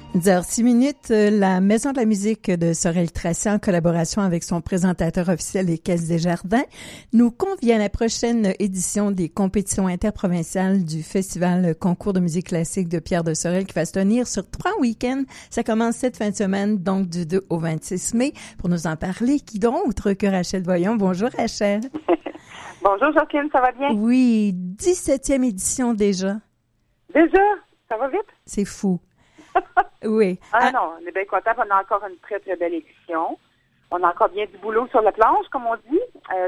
10h06, la Maison de la musique de Sorel-Tracy, en collaboration avec son présentateur officiel, les Caisses des Jardins, nous convie à la prochaine édition des compétitions interprovinciales du Festival Concours de musique classique de Pierre de Sorel qui va se tenir sur 3 week-ends. Ça commence cette fin de semaine, donc du 2 au 26 mai. Pour nous en parler, qui d'autre que Rachel Voyon? Bonjour Rachel. Bonjour Jocelyne, ça va bien? Oui, 17e édition déjà. Déjà? Ça va vite? C'est fou. Oui. Non, on est bien contents. On a encore une très, très belle édition. On a encore bien du boulot sur la planche, comme on dit.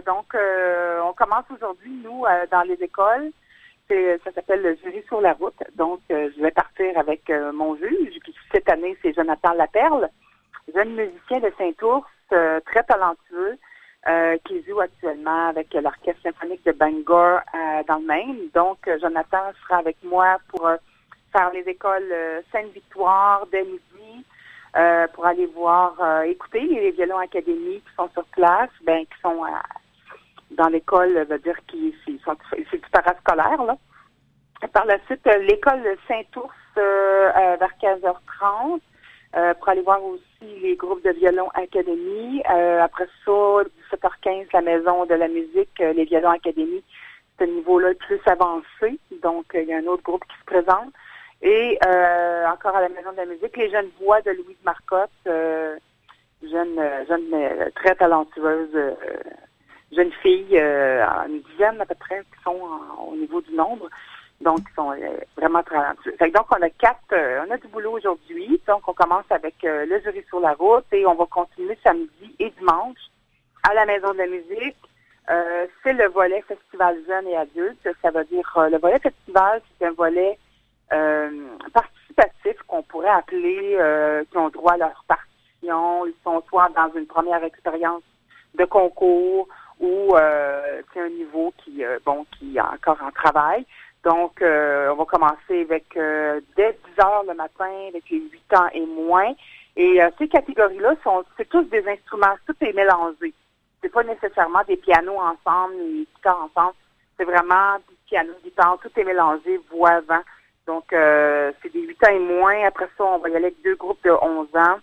On commence aujourd'hui, nous, dans les écoles. Ça s'appelle le jury sur la route. Donc, je vais partir avec mon juge, qui cette année, c'est Jonathan Laperle, jeune musicien de Saint-Ours, très talentueux, qui joue actuellement avec l'Orchestre symphonique de Bangor dans le Maine. Donc, Jonathan sera avec moi pour faire les écoles Sainte-Victoire dès midi, pour aller voir, écouter les violons académies qui sont sur place, qui sont dans l'école, c'est du parascolaire, là. Et par la suite, l'école Saint-Ours vers 15h30, pour aller voir aussi les groupes de violon académie. Après ça, 17h15, la Maison de la musique, les violons académie, ce niveau-là est plus avancé. Donc, il y a un autre groupe qui se présente. Et encore à la Maison de la musique, les jeunes voix de Louise Marcotte, jeune très talentueuse, jeune fille, une dizaine à peu près qui sont au niveau du nombre, donc ils sont vraiment talentueux. Donc on a du boulot aujourd'hui, donc on commence avec le jury sur la route et on va continuer samedi et dimanche à la Maison de la musique. C'est le volet Festival Jeunes et Adultes, ça veut dire le volet Festival, c'est un volet participatifs qu'on pourrait appeler, qui ont droit à leur partition. Ils sont soit dans une première expérience de concours ou c'est un niveau qui est encore en travail. Donc, on va commencer avec dès 10 heures le matin avec les 8 ans et moins. Et ces catégories-là c'est tous des instruments, tout est mélangé. C'est pas nécessairement des pianos ensemble, des guitares ensemble. C'est vraiment du piano, guitare, tout est mélangé, voix, vent. Donc, c'est des 8 ans et moins. Après ça, on va y aller avec 2 groupes de 11 ans,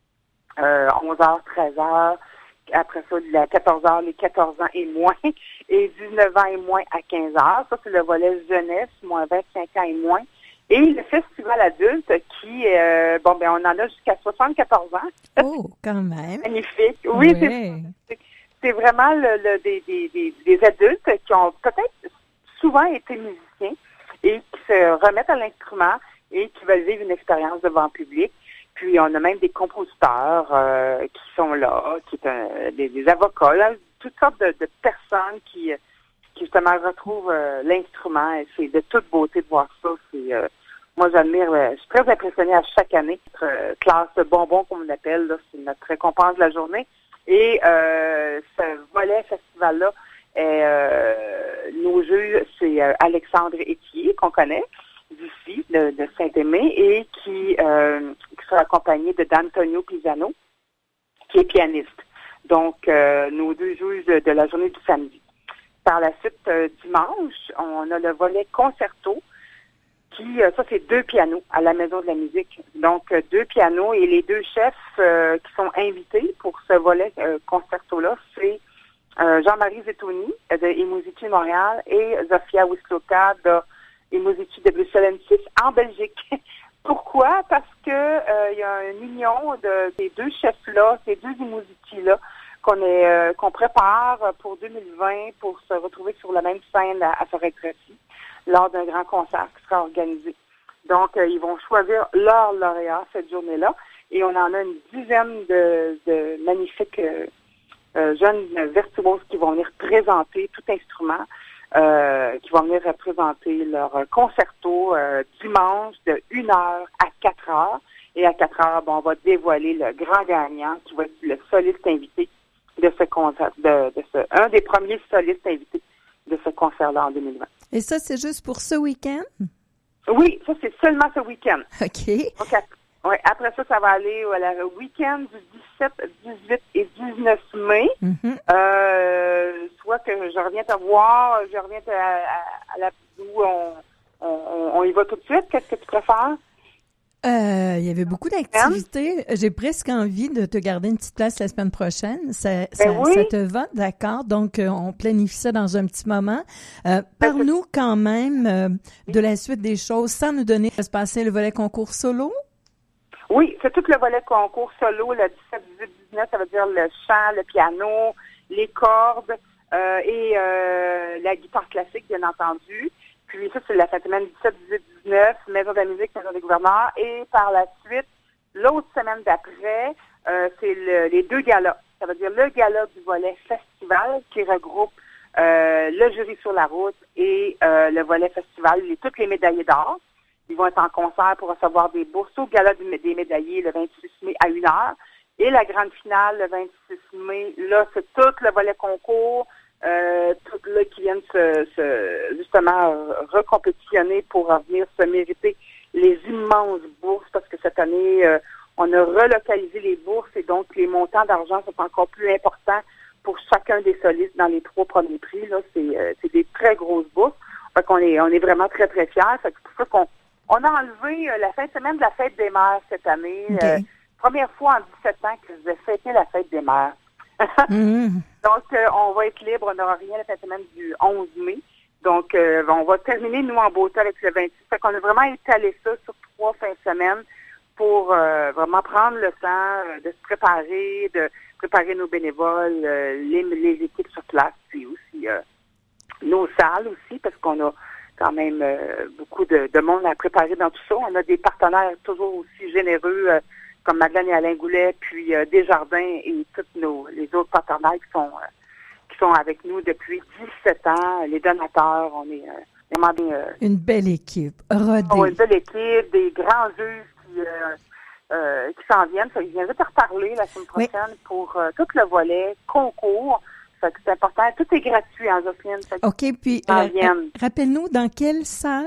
11h, 13h. Après ça, à 14h, les 14 ans et moins. Et 19 ans et moins à 15h. Ça, c'est le volet jeunesse, moins 25 ans et moins. Et le festival adulte qui, on en a jusqu'à 74 ans. Oh, quand même. Magnifique. Oui, ouais. C'est vraiment des adultes qui ont peut-être souvent été musiciens et qui se remettent à l'instrument et qui veulent vivre une expérience devant le public. Puis, on a même des compositeurs qui sont là, qui sont des avocats, là, toutes sortes de personnes qui justement retrouvent l'instrument. Et c'est de toute beauté de voir ça. Moi, j'admire, je suis très impressionnée à chaque année. Notre classe bonbon, comme on l'appelle, là, c'est notre récompense de la journée. Et ce volet festival-là, nos juges, c'est Alexandre Étier, qu'on connaît, d'ici, de Saint-Aimé, et qui sera accompagné d'Antonio Pisano, qui est pianiste. Donc, nos 2 juges de la journée du samedi. Par la suite, dimanche, on a le volet concerto, ça c'est 2 pianos à la Maison de la musique. Donc, 2 pianos et les 2 chefs qui sont invités pour ce volet concerto-là, c'est Jean-Marie Zettoni de Imuzici Montréal et Zofia Wisloka de Imuzici de Bruxelles M6 en Belgique. Pourquoi? Parce que il y a une union des 2 chefs-là, ces 2 Imuzici-là, qu'on prépare pour 2020 pour se retrouver sur la même scène à Sorel-Tracy lors d'un grand concert qui sera organisé. Donc, ils vont choisir leur lauréat cette journée-là et on en a une dizaine de magnifiques jeunes virtuoses qui vont venir présenter tout instrument, qui vont venir présenter leur concerto dimanche de 1h à 4h. Et à 4h, on va dévoiler le grand gagnant qui va être le soliste invité de ce concert, un des premiers solistes invités de ce concert-là en 2020. Et ça, c'est juste pour ce week-end? Oui, ça, c'est seulement ce week-end. OK. Donc, après ça, ça va aller au week-end du 17, 18 et 19 mai. Mm-hmm. Soit que je reviens te voir, je reviens à la où on y va tout de suite. Qu'est-ce que tu préfères? Il y avait beaucoup d'activités. J'ai presque envie de te garder une petite place la semaine prochaine. Ça te va? D'accord. Donc, on planifie ça dans un petit moment. Parle-nous quand même de la suite des choses, sans nous donner à se passer le volet concours solo. Oui, c'est tout le volet concours solo, le 17, 18, 19, ça veut dire le chant, le piano, les cordes et la guitare classique, bien entendu. Puis ça, c'est la fin de semaine 17, 18, 19, Maison de la musique, Maison des gouverneurs. Et par la suite, l'autre semaine d'après, c'est les 2 galas. Ça veut dire le gala du volet festival qui regroupe le jury sur la route et le volet festival, toutes les médaillés d'or. Ils vont être en concert pour recevoir des bourses au gala des médaillés le 26 mai à 1h. Et la grande finale le 26 mai, là, c'est tout le volet concours. Toutes là qui viennent justement recompétitionner pour venir se mériter les immenses bourses parce que cette année, on a relocalisé les bourses et donc les montants d'argent sont encore plus importants pour chacun des solistes dans les 3 premiers prix. Là, c'est des très grosses bourses. Fait qu'on est vraiment très, très fiers. Fait que c'est pour ça qu'on a enlevé la fin de semaine de la fête des mères cette année. Okay. Première fois en 17 ans que je vais fêter la fête des mères. Donc, on va être libre, on n'aura rien la fin de semaine du 11 mai. Donc, on va terminer, nous, en beauté avec le 26. Fait qu'on a vraiment étalé ça sur 3 fins de semaine pour vraiment prendre le temps de se préparer, de préparer nos bénévoles, les équipes sur place, puis aussi nos salles aussi, parce qu'on a quand même beaucoup de monde à préparer dans tout ça. On a des partenaires toujours aussi généreux, comme Madeleine et Alain Goulet, puis Desjardins et tous les autres partenaires qui sont avec nous depuis 17 ans, les donateurs, on est vraiment une belle équipe, rodée. Une belle équipe, des grands juges qui s'en viennent. Je viendrai te reparler la semaine prochaine pour tout le volet concours. Fait que c'est important. Tout est gratuit, hein, Jocelyne. OK, puis rappelle-nous, dans quelle salle?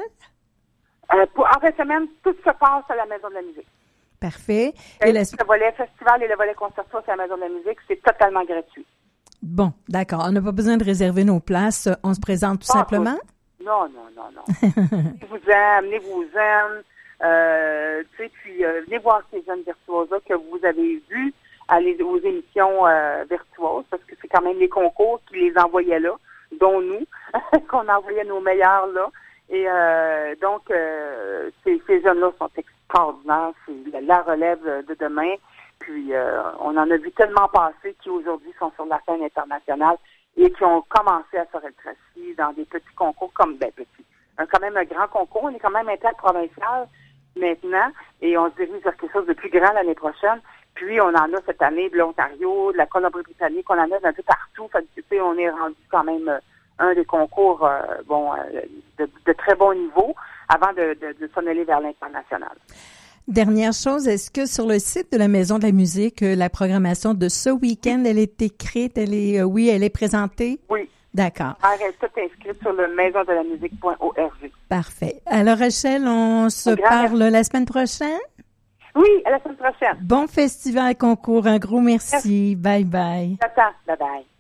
En fin de semaine, tout se passe à la Maison de la musique. Parfait. Et le volet festival et le volet concerto à la Maison de la musique, c'est totalement gratuit. Bon, d'accord. On n'a pas besoin de réserver nos places. On se présente tout simplement? Non. Venez-vous-en. Puis venez voir ces jeunes virtuoses-là que vous avez vus aux émissions virtuoses, parce que c'est quand même les concours qui les envoyaient là, dont nous, qu'on envoyait nos meilleurs là. Et donc, ces jeunes-là sont extraordinaires. C'est la relève de demain. Puis, on en a vu tellement passer qui aujourd'hui sont sur la scène internationale et qui ont commencé à Sorel-Tracy dans des petits concours comme quand même un grand concours. On est quand même interprovincial maintenant et on se dirige vers quelque chose de plus grand l'année prochaine. Puis, on en a cette année de l'Ontario, de la Colombie-Britannique, on en a un peu partout. Fait, on est rendu quand même un des concours de très bon niveau avant de s'en aller vers l'international. Dernière chose, est-ce que sur le site de la Maison de la musique, la programmation de ce week-end, elle est écrite, elle est présentée? Oui. D'accord. Elle est toute inscrite sur le maisondelamusique.org. Parfait. Alors, Rachel, on se parle la semaine prochaine? Oui, à la semaine prochaine. Bon festival concours, un gros merci. Bye bye. Attends, bye bye.